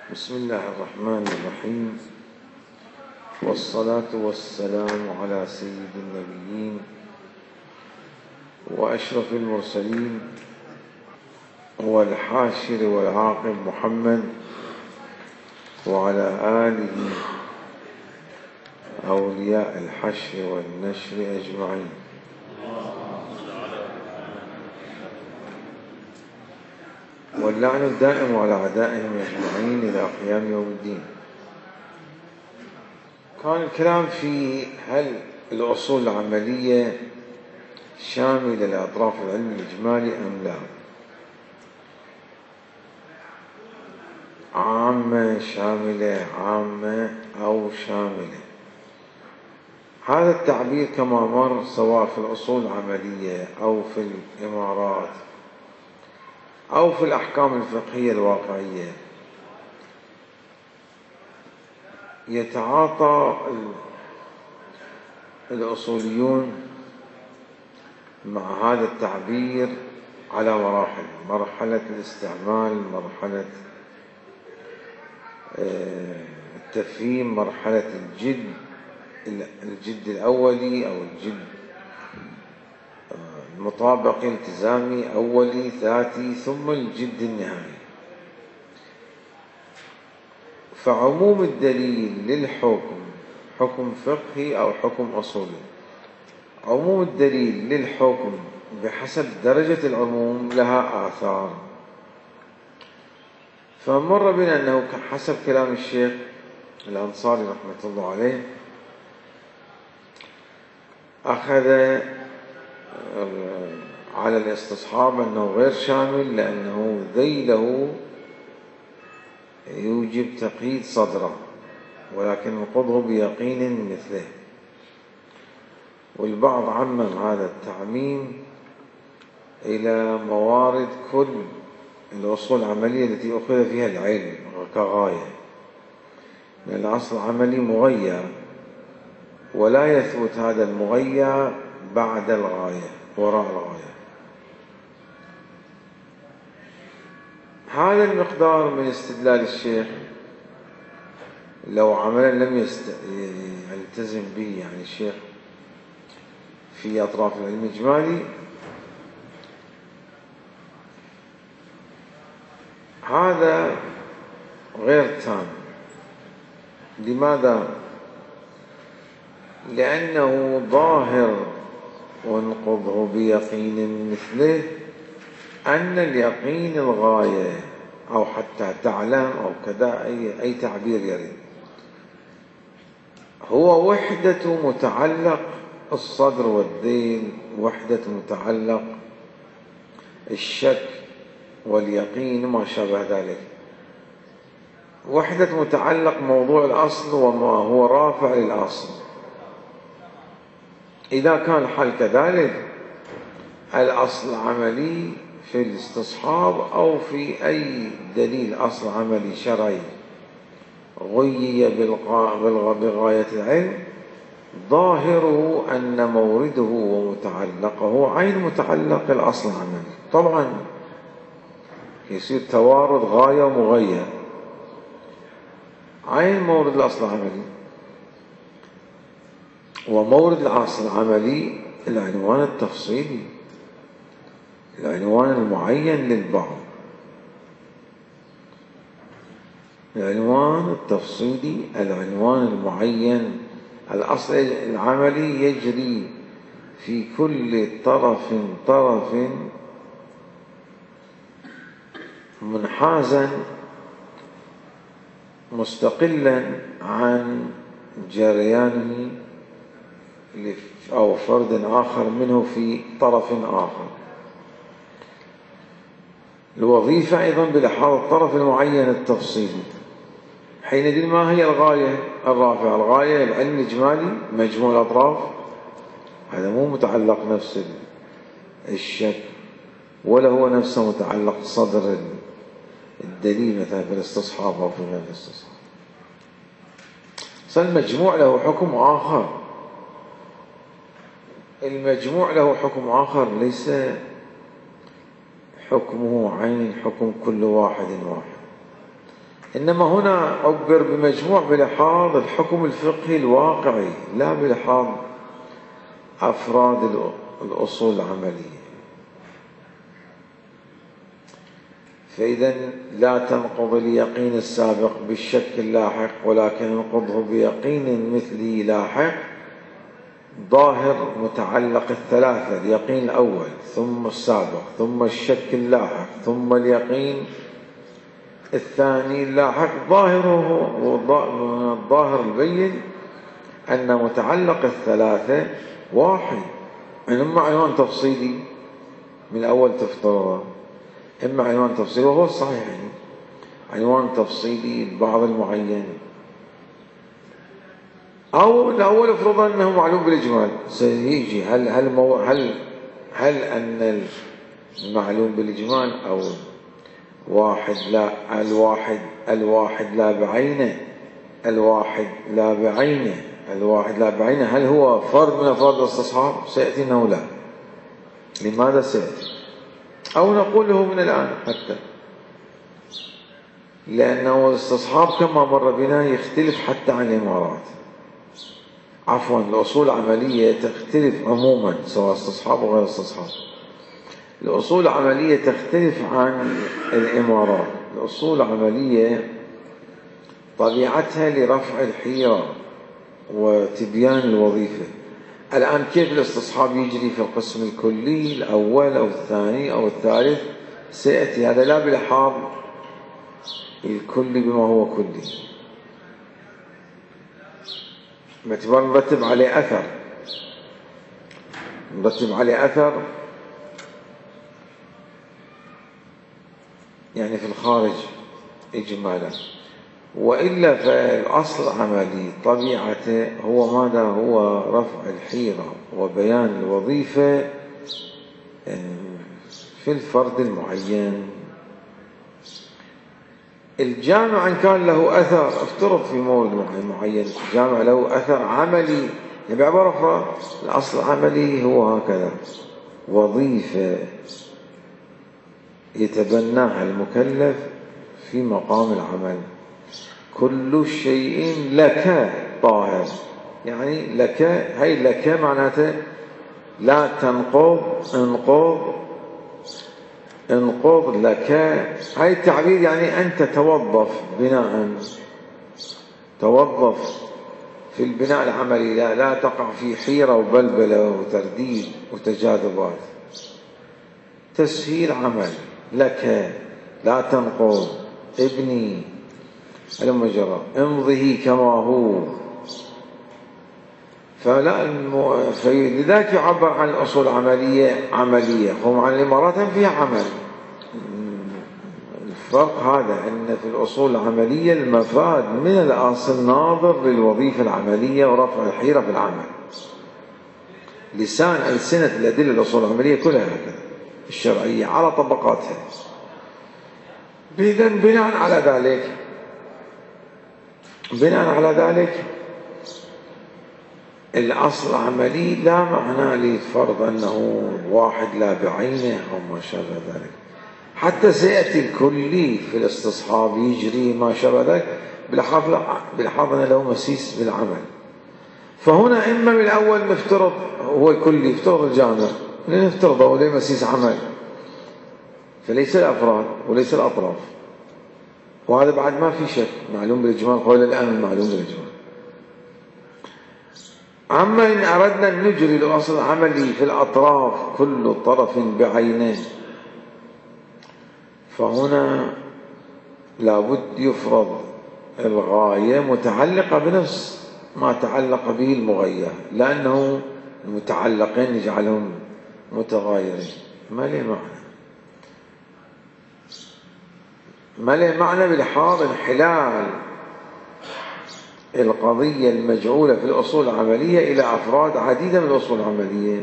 بسم الله الرحمن الرحيم، والصلاة والسلام على سيد النبيين وأشرف المرسلين والحاشر والعاقب محمد وعلى آله أولياء الحشر والنشر أجمعين. واللعن الدائم على أعدائهم أجمعين إلى قيام يوم الدين. كان الكلام في هل الأصول العملية شاملة لأطراف العلم الإجمالي أم لا، عامة شاملة، عامة أو شاملة. هذا التعبير كما مر سواء في الأصول العملية أو في الإمارات أو في الأحكام الفقهية الواقعية يتعاطى الأصوليون مع هذا التعبير على مراحل: مرحلة الاستعمال، مرحلة التفهيم، مرحلة الجد الأولي أو الجد المطابقي التزامي أولي ذاتي، ثم الجد النهائي. فعموم الدليل للحكم، حكم فقهي أو حكم أصولي، عموم الدليل للحكم بحسب درجة العموم لها آثار. فمر بنا أنه حسب كلام الشيخ الأنصاري رحمة الله عليه أخذ على الاستصحاب أنه غير شامل، لأنه ذيله يوجب تقييد صدره، ولكن نقضه بيقين مثله. والبعض عمم هذا التعميم إلى موارد كل الأصول العملية التي أخذ فيها العلم كغاية، لأن الأصل العملي مغير ولا يثبت هذا المغير بعد الغاية، وراء الغاية. هذا المقدار من استدلال الشيخ لو عملا لم يلتزم به يعني الشيخ في أطراف العلم الإجمالي، هذا غير تام. لماذا؟ لأنه ظاهر وانقضه بيقين مثله أن اليقين الغاية، أو حتى تعلم أو كذا، أي تعبير يريد، هو وحدة متعلق الصدر والذيل، وحدة متعلق الشك واليقين وما شابه ذلك، وحدة متعلق موضوع الأصل وما هو رافع للأصل. إذا كان الحال كذلك، الأصل عملي في الاستصحاب أو في أي دليل أصل عملي شرعي غيي بغاية العلم، ظاهره أن مورده ومتعلقه عين متعلق الأصل العملي. طبعا يصير توارد غاية ومغير، عين مورد الأصل العملي، ومورد الأصل العملي العنوان التفصيلي، العنوان المعين للبعض، العنوان التفصيلي، العنوان المعين. الأصل العملي يجري في كل طرف منحازا مستقلا عن جريانه أو فرد آخر منه في طرف آخر. الوظيفة أيضا بلحاظ الطرف المعين التفصيلي. حينئذ ما هي الغاية الرافعة؟ الغاية العلم الإجمالي مجموع الأطراف، هذا مو متعلق نفس الشك، ولا هو نفسه متعلق صدر الدليل مثلا في الاستصحاب أو في غير الاستصحاب. فالمجموع له حكم آخر، المجموع له حكم آخر ليس حكمه عين حكم كل واحد واحد. إنما هنا عبر بمجموع بلحاظ الحكم الفقهي الواقعي لا بلحاظ أفراد الأصول العملية. فإذا لا تنقض اليقين السابق بالشك اللاحق، ولكن انقضه بيقين مثلي لاحق ظاهر متعلق الثلاثة: اليقين الأول ثم السابق ثم الشك اللاحق ثم اليقين الثاني اللاحق. ظاهره الظاهر البين أن متعلق الثلاثة واحد، إما عنوان تفصيلي من الأول تفترض، إما عنوان تفصيلي وهو الصحيح، يعني عنوان تفصيلي لبعض المعين، أو الأول افرض أنه معلوم بالإجمال. سيجي هل أن المعلوم بالإجمال أو واحد لا الواحد لا بعينه، الواحد لا بعينه هل هو فرد من أفراد الاستصحاب؟ سيأتي أنه لا. لماذا سيأتي؟ أو نقول له من الآن حتى، لأنه الاستصحاب كما مر بنا يختلف حتى عن الإمارات. عفوا، الأصول العملية تختلف عموما سواء استصحاب أو غير استصحاب. الأصول العملية تختلف عن الإمارات. الأصول العملية طبيعتها لرفع الحيرة وتبيان الوظيفة. الآن كيف الاستصحاب يجري في القسم الكلي الأول أو الثاني أو الثالث سيأتي، هذا لا بلحاظ الكلي بما هو كلي، باعتبار نرتب عليه أثر يعني في الخارج إجمالا. وإلا فالأصل العملي طبيعته هو ماذا؟ هو رفع الحيرة وبيان الوظيفة في الفرد المعين. الجامع إن كان له أثر، افترض في مورد معين الجامع له أثر عملي، بعبارة أخرى الأصل العملي هو هكذا: وظيفة يتبناها المكلف في مقام العمل، كل شيء لك طاهر. يعني لك، هي لك معناته لا تنقض، انقض لك. هاي التعبير يعني أنت توظف في البناء العملي، لا تقع في حيرة وبلبلة وترديد وتجاذبات. تسهيل عمل لك، لا تنقض، ابني المجرى، امضه كما هو. فلذلك يعبر عن الأصول عملية، هم عن الإمارات فيها عمل. الفرق هذا أن في الأصول العملية المفاد من الأصل ناظر للوظيفة العملية ورفع الحيرة في العمل. لسان ألسنة الأدلة الأصول العملية كلها هكذا الشرعية على طبقاتها. إذن بناء على ذلك الأصل العملي لا معنى للفرض أنه واحد لا بعينه أو ما شابه ذلك. حتى سيأتي الكلي في الاستصحاب يجري ما شابه ذلك بلحاظ أنه له مسيس بالعمل. فهنا إما من الأول نفترض هو الكلي، يفترض الجامع، نفترضه له مسيس عمل، فليس الأفراد وليس الأطراف، وهذا بعد ما في شك معلوم بالإجمال، قول الآن معلوم بالإجمال. أما إن أردنا أن نجري الأصل العملي في الأطراف كل طرف بعينه، فهنا لابد يفرض الغاية متعلقة بنفس ما تعلق به المغير، لأنه المتعلقين نجعلهم متغايرين. ما له معنى بلحاظ انحلال القضية المجعولة في الأصول العملية إلى أفراد عديدة من الأصول العملية.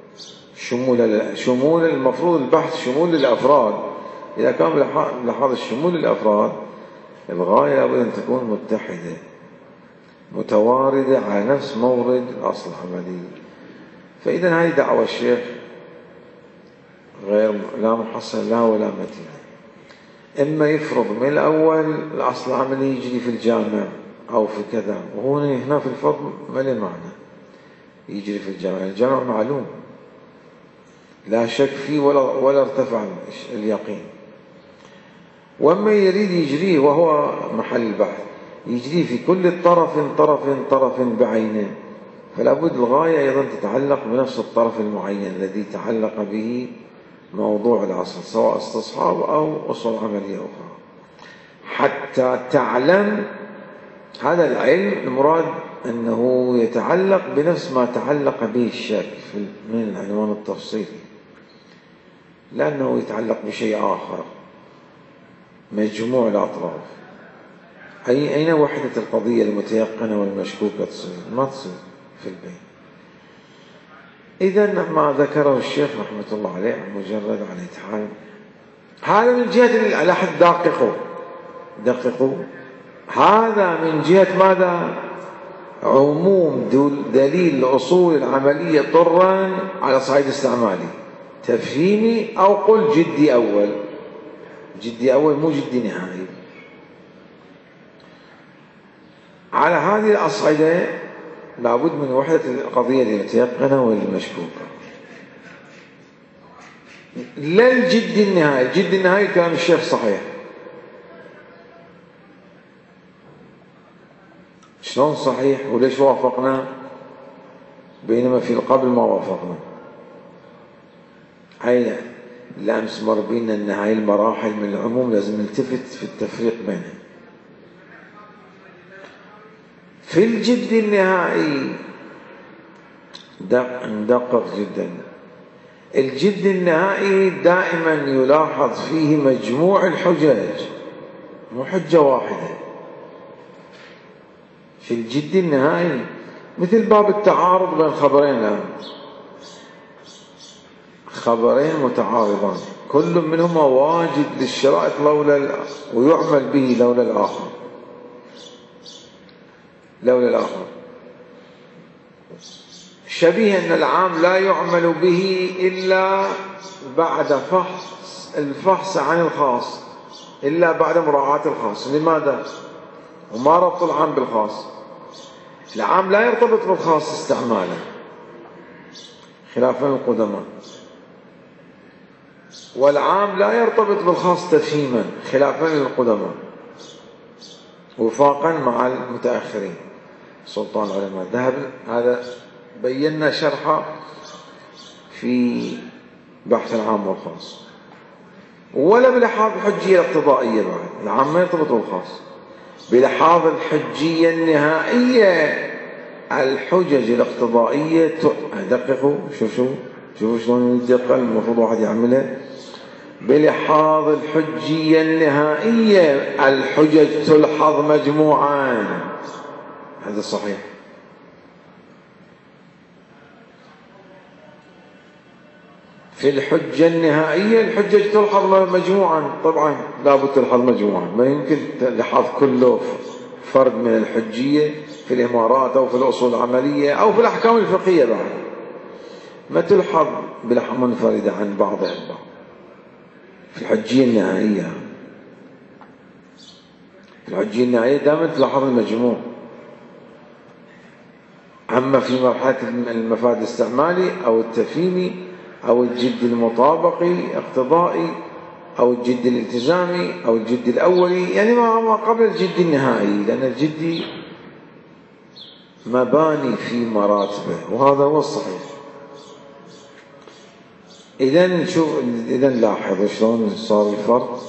شمول المفروض البحث شمول للأفراد. إذا كان بلحاظ الشمول للأفراد الغاية لابد أن تكون متحدة متواردة على نفس مورد الأصل العملي. فإذا هذه دعوة الشيخ غير لا محصل لها ولا متين. إما يفرض من الأول الأصل العملي يجري في الجامع أو في كذا، هنا في الفضل ما له معنى يجري في الجامع. الجامع معلوم لا شك فيه ولا ارتفع اليقين. وأما يريد يجريه وهو محل البحث يجريه في كل طرف بعينه، فلا بد الغاية أيضا تتعلق بنفس الطرف المعين الذي تعلق به موضوع الأصل، سواء استصحاب أو أصول عملية أخرى، حتى تعلم. هذا العلم المراد أنه يتعلق بنفس ما تعلق به الشك من العنوان التفصيلي، لأنه يتعلق بشيء آخر مجموع الأطراف. أين وحدة القضية المتيقنة والمشكوكة تصير؟ ما تصير في البين. إذن ما ذكره الشيخ رحمة الله عليه مجرد على إتحال هذا من جهة الأحد. دققوا هذا من جهة ماذا؟ عموم دليل الأصول العملية طرا على صعيد استعمالي تفهيمي، أو قل جدي أول. جدي أول مو جدي نهائي. على هذه الأصعدة لابد من وحدة القضية المتيقنة والمشكوكة، لا الجد النهائي. الجد النهائي كلام الشيخ صحيح. شلون صحيح وليش وافقنا بينما في القبل ما وافقنا؟ هاي الأمس مر بينا أن هاي المراحل من العموم لازم نلتفت في التفريق بينها. في الجد النهائي ندقق جدا. الجد النهائي دائما يلاحظ فيه مجموع الحجج، مو حجة واحدة. في الجد النهائي مثل باب التعارض بين خبرين الآن، خبرين متعارضان كل منهما واجد للشرائط ويعمل به لولا الآخر. شبيه أن العام لا يعمل به إلا بعد الفحص عن الخاص، إلا بعد مراعاة الخاص. لماذا؟ وما ربط العام بالخاص؟ العام لا يرتبط بالخاص استعمالا خلافا القدماء، والعام لا يرتبط بالخاص تفهيما خلافا للقدماء، وفاقا مع المتأخرين سلطان العلماء الذهب. هذا بينا شرحه في بحث العام والخاص. ولا بلحاظ الحجية الاقتضائية بعد، العام ما يرتبط بالخاص. بلحاظ الحجية النهائية الحجج الاقتضائية دققوا شوفوا شلون الدقة المفروض واحد يعملها. بلحاظ الحجية النهائية الحجج تلحظ مجموعا، هذا صحيح. في الحجة النهائية الحجج تلحظ مجموعا، طبعا لابد تلحظ مجموعا، ما يمكن تلحظ كله فرد من الحجية في الإمارات أو في الأصول العملية أو في الأحكام الفقهية بعد، ما تلحظ بلحظة منفردة عن بعضها البعض. في الحجية النهائية، في الحجية النهائية دائما تلاحظ المجموع. أما في مرحلة المفاد الاستعمالي أو التفهيمي أو الجد المطابقي اقتضائي أو الجد الالتزامي أو الجد الأولي، يعني ما قبل الجد النهائي، لأن الجد مباني في مراتبه، وهذا هو الصحيح. إذن لاحظوا شلون صار الفرق.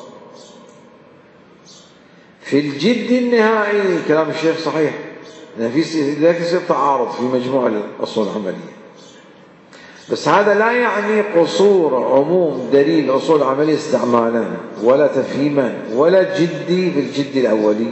في الجد النهائي كلام الشيخ صحيح، لا يصير تعارض في مجموع الأصول العملية، بس هذا لا يعني قصور عموم دليل أصول عملية استعمالا ولا تفهيما ولا جدي في الجد الأولي.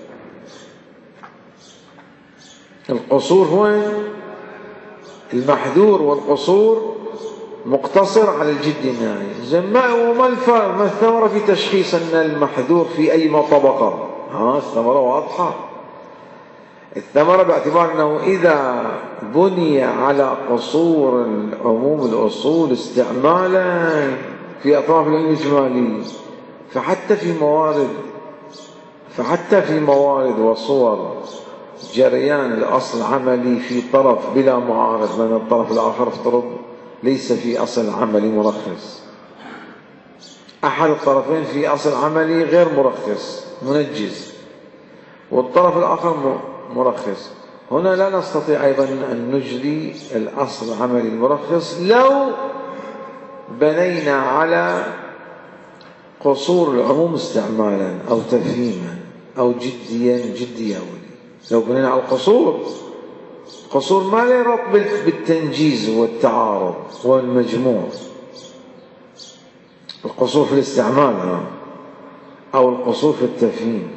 القصور هو المحذور، والقصور مقتصر على الجد النهائي. وما الثمرة في تشخيص أن المحذور في أي طبقة؟ الثمرة واضحة. الثمرة باعتبار أنه إذا بني على قصور عموم الأصول استعمالا في أطراف العلم الإجمالي فحتى في موارد وصور جريان الأصل عملي في طرف بلا معارض، لأن الطرف الآخر افترض ليس في أصل عملي مرخص، أحد الطرفين في أصل عملي غير مرخص منجز، والطرف الآخر مرخص. هنا لا نستطيع أيضا أن نجري الأصل العملي المرخص لو بنينا على قصور العموم استعمالا أو تفهيما أو جديا لو بنينا على قصور ما له ربط بالتنجيز والتعارض والمجموع، القصور في الاستعمال أو القصور في التفهيم.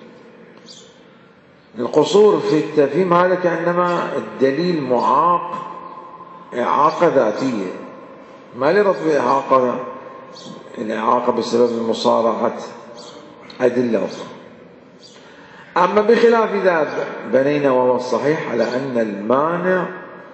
القصور في التفهيم هذا كأنما الدليل معاق إعاقة ذاتية، ما له ربط بإعاقة، الإعاقة بسبب مصارعة أدلة أخرى. أما بخلاف ذلك بنينا وهو الصحيح على أن المانع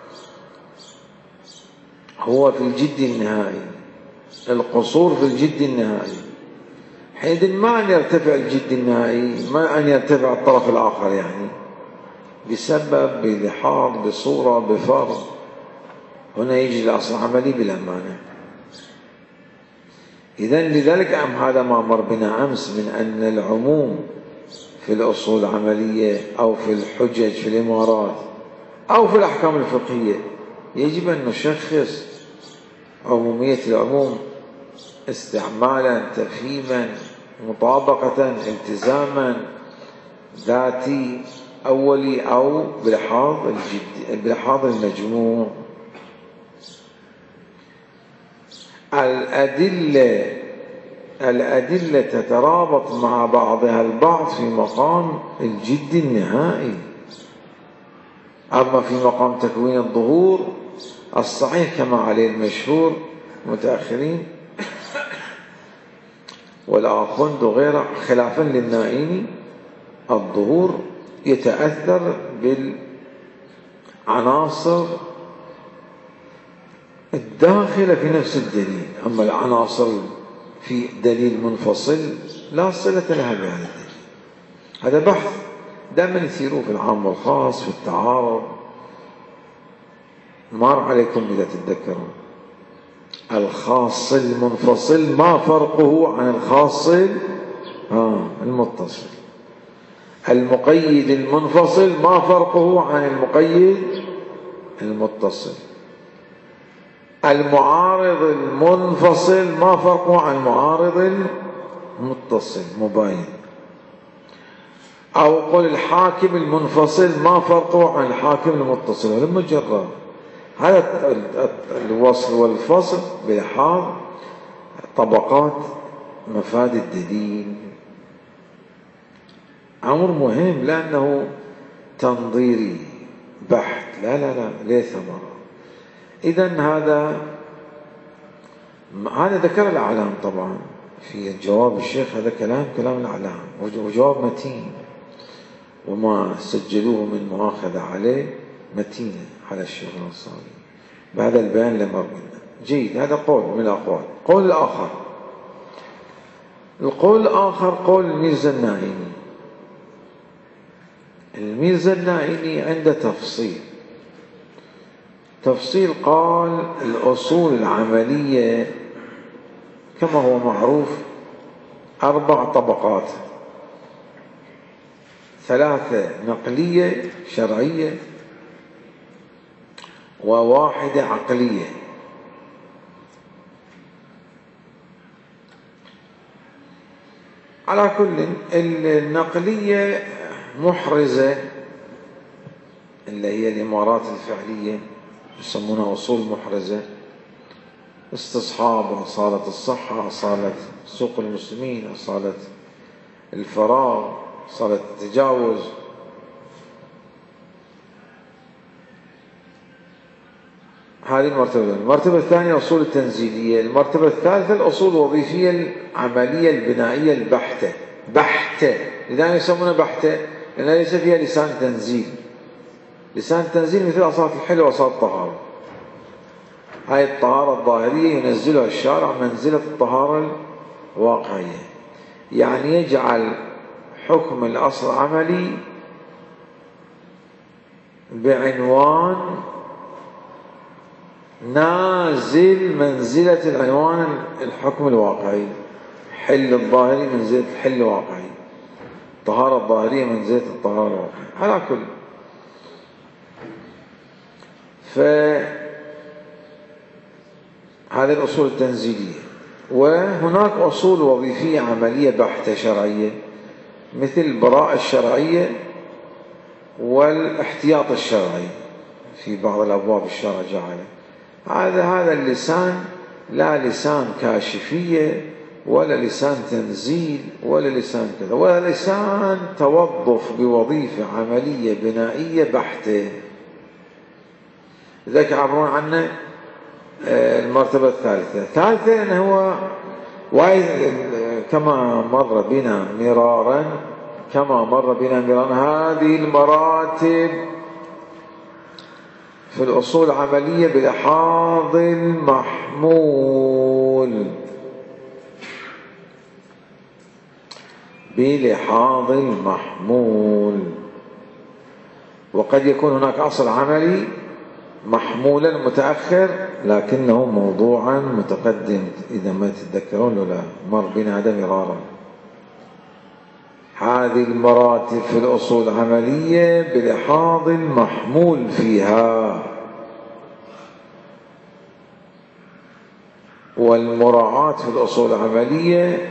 هو في الجد النهائي، القصور في الجد النهائي، حينئذ ما أن يرتفع الجد النهائي، ما أن يرتفع الطرف الآخر، يعني بسبب، بلحاظ، بصورة، بفرض، هنا يجي الأصل عملي بلا مانع. إذن لذلك هذا ما مر بنا أمس من أن العموم في الأصول العملية أو في الحجج في الإمارات أو في الأحكام الفقهية يجب أن نشخص عمومية العموم استعمالا، تفهيما، مطابقة، التزاما ذاتي أولي أو بلحاظ المجموع. الأدلة تترابط مع بعضها البعض في مقام الجد النهائي، أما في مقام تكوين الظهور الصحيح كما عليه المشهور متأخرين والآخوند وغيره خلافا للنائيني، الظهور يتأثر بالعناصر الداخلة في نفس الدليل، أما العناصر في دليل منفصل لا صلة لها بهذا الدليل. هذا بحث دائما يثيروه في العام والخاص، في التعارض، مر عليكم إذا تتذكرون. الخاص المنفصل ما فرقه عن الخاص المتصل، المقيد المنفصل ما فرقه عن المقيد المتصل، المعارض المنفصل ما فرقه عن المعارض المتصل مباين، أو قل الحاكم المنفصل ما فرقه عن الحاكم المتصل. ولما جرى هذا الوصل والفصل بلحاظ طبقات مفاد الدليل، أمر مهم لأنه تنظيري بحت، لا ليه ثمرة. إذن هذا ذكر الأعلام طبعا في جواب الشيخ، هذا كلام الأعلام وجواب متين، وما سجلوه من مؤاخذة عليه متينة على الشيخ الأنصاري بهذا البيان لما قلنا جيد. هذا قول من الأقوال. القول الآخر قول الميرزا النائيني. الميرزا النائيني عنده تفصيل قال الأصول العملية كما هو معروف 4 طبقات، 3 نقلية شرعية و1 عقلية. على كل النقلية محرزة اللي هي الإمارات الفعلية يسمونها أصول محرزة، استصحاب، أصالة الصحة، أصالة سوق المسلمين، أصالة الفراغ، أصالة التجاوز. هذه المرتبة. المرتبة الثانية أصول التنزيلية. المرتبة الثالثة الأصول الوظيفية العملية البنائية بحتة. لذلك يسمونها بحتة لأنها ليس فيها لسان تنزيل. لسان التنزيل مثل أصالة الحل وأصالة الطهارة. هاي الطهارة الظاهرية ينزلها الشارع منزلة الطهارة الواقعية. يعني يجعل حكم الأصل عملي بعنوان نازل منزلة العنوان الحكم الواقعي، حل الظاهري منزلة الحل الواقعي، الطهارة الظاهرية منزلة الطهارة الواقعية، على كل. فهذه الأصول التنزيلية. وهناك أصول وظيفية عملية بحتة شرعية، مثل البراءة الشرعية والاحتياط الشرعي في بعض الأبواب الشرع جعله. هذا اللسان لا لسان كاشفية ولا لسان تنزيل ولا لسان كذا، ولا لسان توظف بوظيفة عملية بنائية بحتة. لذلك يعبرون عنه المرتبة الثالثة أنه هو كما مر بنا مرارا هذه المراتب في الأصول العملية بلحاظ المحمول، وقد يكون هناك أصل عملي محمولا متأخر لكنه موضوعا متقدم، إذا ما تتذكرون ولا مر بنا هذا مرارا. هذه المراتب في الأصول العملية بلحاظ المحمول فيها، والمراعاة في الأصول العملية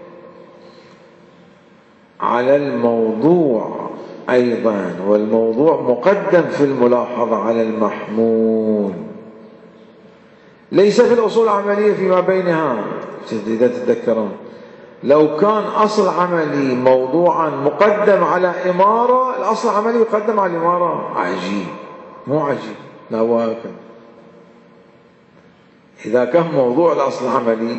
على الموضوع أيضا، والموضوع مقدم في الملاحظة على المحمول، ليس في الأصول العملية فيما بينها. إذا تتذكرون لو كان أصل عملي موضوعا مقدم على إمارة، الأصل العملي يقدم على الإمارة. عجيب، مو عجيب، لا واكب. إذا كان موضوع الأصل العملي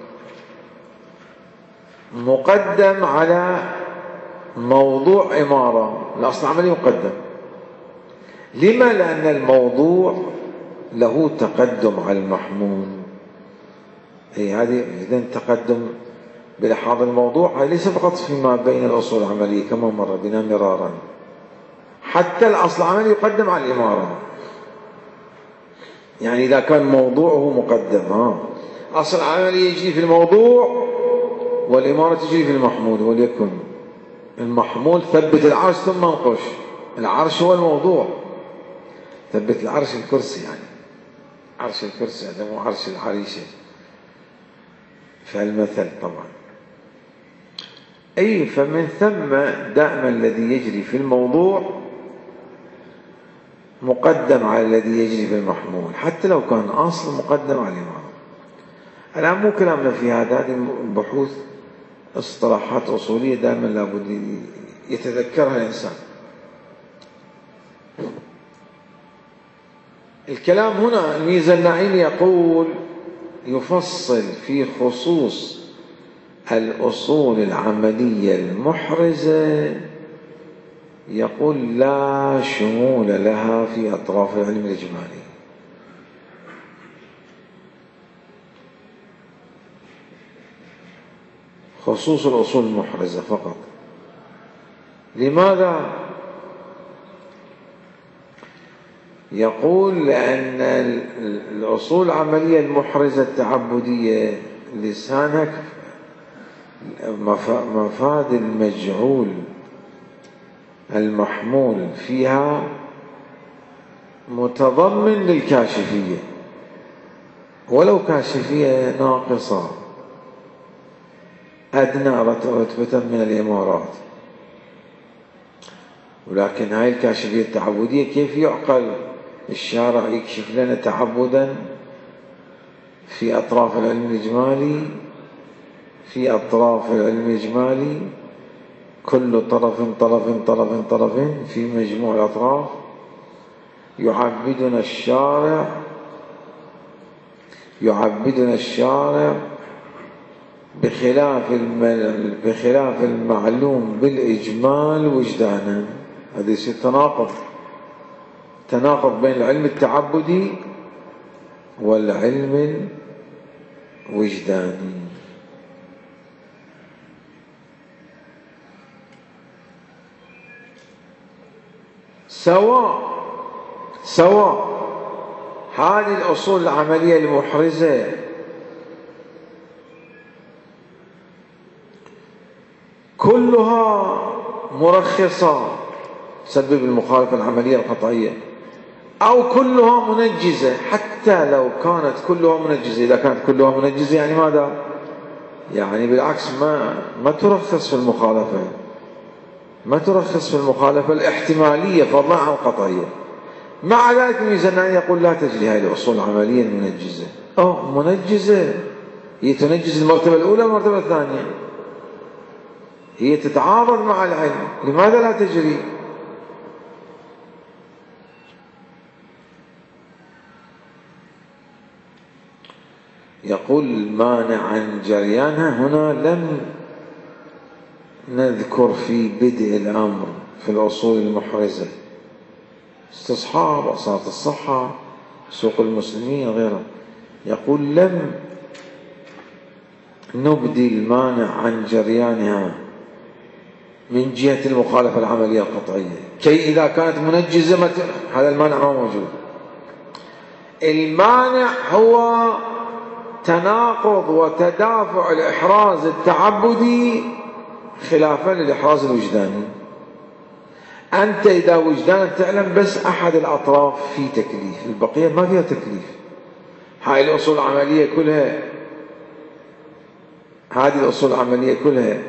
مقدم على موضوع إمارة، الأصل العملي مقدم. لما؟ لأن الموضوع له تقدم على المحمول. هذه إذن تقدم بلحاظ الموضوع ليس فقط فيما بين الأصول العملية كما مر بنا مرارا، حتى الأصل العملي يقدم على الإمارة. يعني إذا كان موضوعه مقدم، أصل العملي يجي في الموضوع والإمارة تجي في المحمول. وليكن المحمول ثبت العرش ثم انقش، العرش هو الموضوع، ثبت العرش الكرسي، يعني عرش الكرسي هذا مو عرش العريشة فالمثل طبعا. فمن ثم دائما الذي يجري في الموضوع مقدم على الذي يجري في المحمول، حتى لو كان أصل مقدم على الإمارة. الآن مو كلامنا في هذه بحوث اصطلاحات أصولية دائما لابد يتذكرها الإنسان. الكلام هنا الميزة النعيمي يقول يفصل في خصوص الأصول العملية المحرزة، يقول لا شمول لها في أطراف العلم الإجمالي. خصوص الأصول المحرزة فقط. لماذا؟ يقول لأن الأصول العملية المحرزة التعبدية لسانك مفاد المجعول المحمول فيها متضمن للكاشفية، ولو كاشفية ناقصة أدنى رتبة من الإمارات. ولكن هاي الكاشفية التعبدية كيف يعقل الشارع يكشف لنا تعبدا في أطراف العلم الإجمالي؟ في أطراف العلم الإجمالي كل طرف في مجموع الأطراف يعبدنا الشارع بخلاف المعلوم بالإجمال وجدانا. هذا يصير تناقض بين العلم التعبدي والعلم الوجداني. سواء هذه الأصول العملية المحرزة كلها مرخصة تسبب المخالفة العملية القطعية، أو كلها منجزة. حتى لو كانت كلها منجزة، إذا كانت كلها منجزة يعني ماذا؟ يعني بالعكس ما ترخص في المخالفة، ما ترخص في المخالفة الاحتمالية فضلا عن القطعية. مع ذلك الميزانية يقول لا تجري هذه الأصول العملية المنجزة. منجزة، هي تنجز المرتبة الأولى والمرتبة الثانية، هي تتعارض مع العلم، لماذا لا تجري؟ يقول المانع عن جريانها. هنا لم نذكر في بدء الأمر في الأصول المحرزة استصحاب، أصالة الصحة، سوق المسلمين وغيرها. يقول لم نبدي المانع عن جريانها من جهة المخالفة العملية القطعية، كي إذا كانت منجزة هذا المانع ما موجود. المانع هو تناقض وتدافع الإحراز التعبدي خلافا للإحراز الوجداني. أنت إذا وجدانك تعلم بس أحد الأطراف في تكليف، البقية ما فيها تكليف. هاي الأصول العملية كلها، هذه الأصول العملية كلها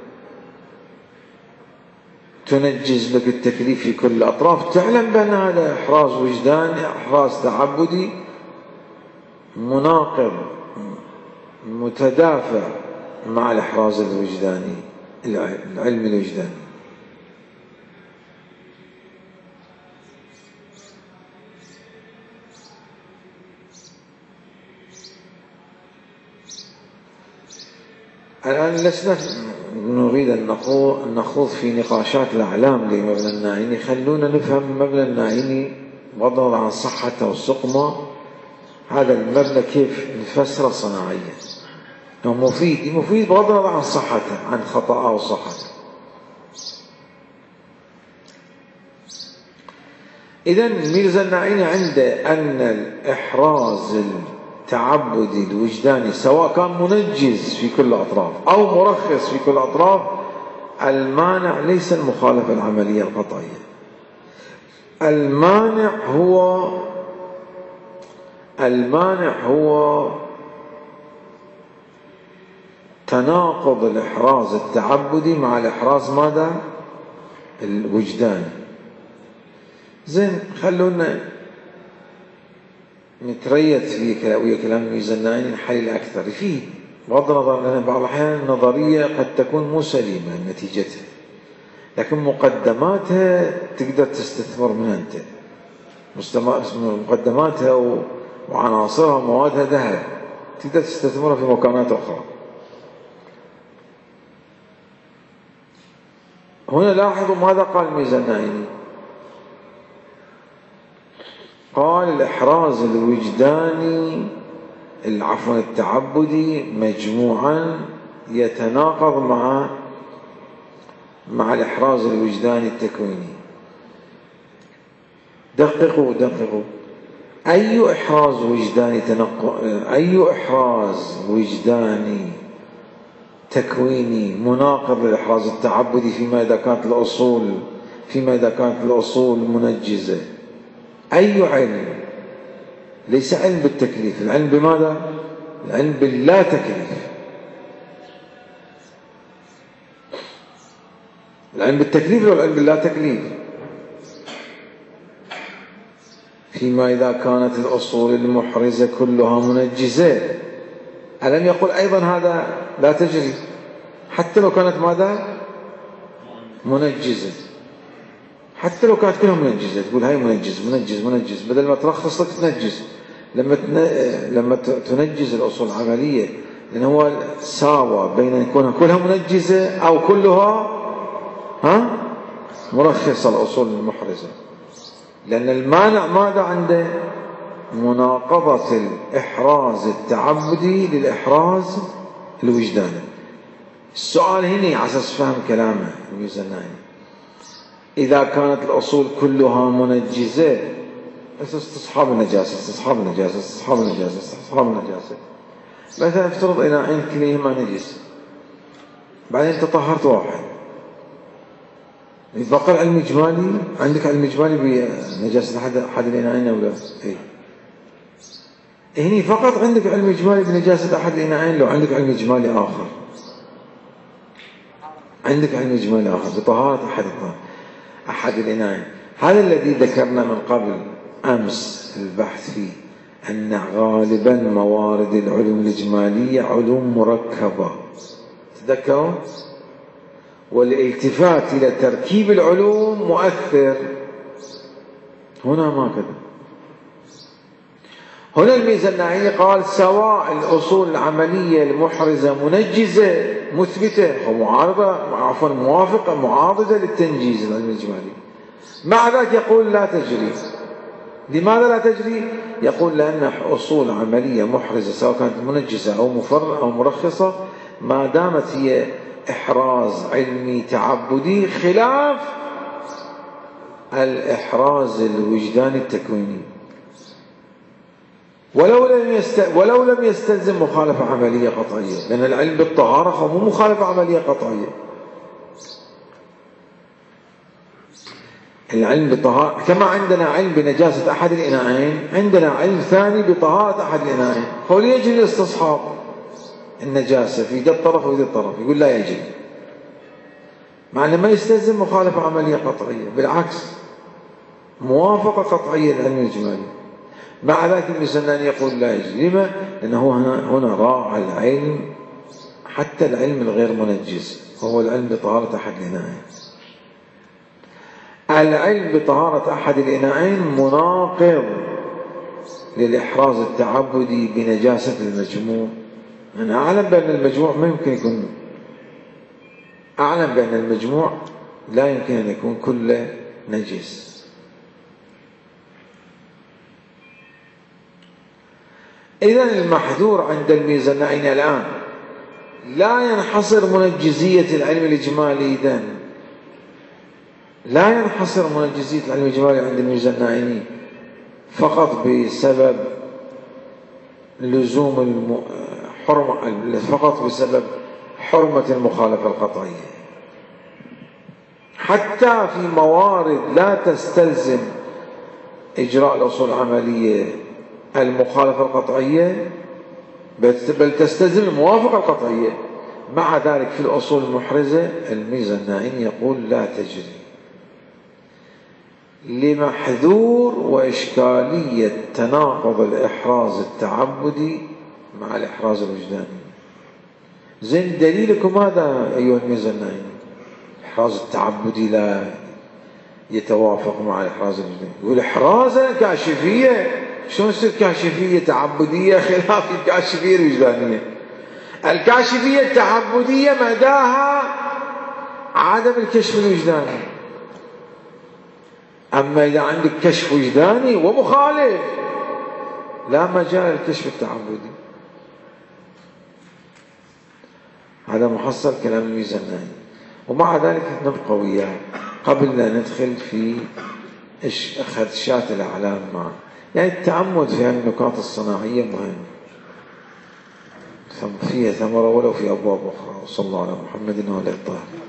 تنجز لك التكليف في كل الأطراف، تعلم بأن هذا إحراز وجداني، إحراز تعبدي مناقض متدافع مع الإحراز الوجداني، العلم الوجداني. الآن لسنا نريد أن نخوض في نقاشات الأعلام لمبنى الناعيني. خلونا نفهم مبنى الناعيني بغض النظر عن صحته والسقمة. هذا المبنى كيف نفسره صناعيا؟ هو مفيد بغض النظر عن صحته، عن خطأه وصحته. إذن ميرزا الناعيني عنده أن الإحراز التعبدي الوجداني سواء كان منجز في كل الأطراف أو مرخص في كل الأطراف، المانع ليس المخالفة العملية القطعية. المانع هو تناقض الإحراز التعبدي مع الإحراز ماذا؟ الوجداني. زين، خلونا نتريث في ويا كلام ميرزا الناعيني نحلل أكثر فيه، بغض النظر أن بعض الأحيان النظرية قد تكون مو سليمة نتيجتها، لكن مقدماتها تقدر تستثمر منها أنت. مقدماتها وعناصرها وموادها ذهب، تقدر تستثمرها في مكانات أخرى. هنا لاحظوا ماذا قال ميرزا الناعيني. قال الإحراز الوجداني التعبدي مجموعا يتناقض مع الإحراز الوجداني التكويني. دققوا أي إحراز وجداني تكويني مناقض للإحراز التعبدي فيما إذا كانت الأصول منجزة؟ أي علم؟ ليس علم بالتكليف، العلم بماذا؟ العلم باللا تكليف. العلم بالتكليف ولا العلم باللا تكليف؟ فيما إذا كانت الأصول المحرزة كلها منجزة. ألم يقول أيضا هذا لا تجري حتى لو كانت ماذا؟ منجزة. حتى لو كانت كلها منجزة تقول هاي منجز بدل ما ترخص لك تنجز. لما تنجز الأصول العملية، لأن هو ساوى بين أن يكون كلها منجزة أو كلها مرخصة الأصول المحرزة. لأن المانع ماذا عنده؟ مناقضة الإحراز التعبدي للإحراز الوجداني. السؤال هنا على أساس فهم كلامه ميرزا الناعيني، إذا كانت الأصول كلها منجزة، استصحاب النجاسة. مثلا افترض إناءين كليهما نجس، بعدين انت طهرت واحد، يتبقى العلم الإجمالي. عندك علم إجمالي بنجاسة أحد الإناءين أو لا؟ هني فقط عندك علم إجمالي بنجاسة أحد الإناءين. لو عندك علم إجمالي آخر، بطهارة أحد الإناءين. هذا الذي ذكرنا من قبل أمس البحث فيه، أن غالبا موارد العلوم الإجمالية علوم مركبة، تذكروا؟ والالتفات إلى تركيب العلوم مؤثر. هنا ما كذا. هنا الميزانية قال سواء الأصول العملية المحرزة منجزة مثبتة موافقة معارضة للتنجيز العلم الإجمالي، مع ذلك يقول لا تجري. لماذا لا تجري؟ يقول لأن أصول عملية محرزة سواء كانت منجزة أو مرخصة، ما دامت هي إحراز علمي تعبدي خلاف الإحراز الوجداني التكويني، ولو لم يستلزم مخالفة عملية قطعية، لأن العلم بالطهارة هو مو مخالفة عملية قطعية. العلم بالطهارة كما عندنا علم بنجاسة أحد الإناءين، عندنا علم ثاني بطهارة أحد الإناءين، هو يجري استصحاب النجاسة في ذا الطرف وذا الطرف، يقول لا يجري، مع أنه ما يستلزم مخالفة عملية قطعية، بالعكس موافقة قطعية للعلم الإجمالي. مع ذلك الميزانية يقول لا يجري. لما؟ لأنه هنا راعى العلم، حتى العلم الغير منجز، وهو العلم بطهارة أحد الإناءين. العلم بطهارة أحد الإناءين مناقض للإحراز التعبدي بنجاسة المجموع. أنا أعلم بأن المجموع ما يمكن يكون، أعلم بأن المجموع لا يمكن أن يكون كله نجس. إذن المحذور عند الميزانيين الآن لا ينحصر منجزية العلم الإجمالي. إذن لا ينحصر منجزية العلم الإجمالي عند الميزانيين فقط بسبب لزوم فقط بسبب حرمة المخالفة القطعية. حتى في موارد لا تستلزم إجراء الأصول العملية المخالفة القطعية، بل تستلزم الموافقة القطعية، مع ذلك في الأصول المحرزة الميزانيين يقول لا تجري، لمحذور وإشكالية تناقض الإحراز التعبدي مع الإحراز الوجداني. زين دليلكم هذا أيها الميزانيين، الإحراز التعبدي لا يتوافق مع الإحراز الوجداني. يقول إحرازا كاشفية، شلون تصير كاشفية تعبدية خلاف الكاشفية الوجدانية؟ الكاشفية التعبدية مداها عدم الكشف الوجداني، أما إذا عندك كشف وجداني ومخالف لا مجال للكشف التعبدي. هذا محصل كلام الميزانيين. ومع ذلك نبقى وياه قبل لا ندخل في خدشات الأعلام معه. يعني التعمد في هذه النقاط الصناعية مهم، فيها ثمرة ولو في أبواب أخرى. وصلى الله على محمد وعلى آله الطاهرين.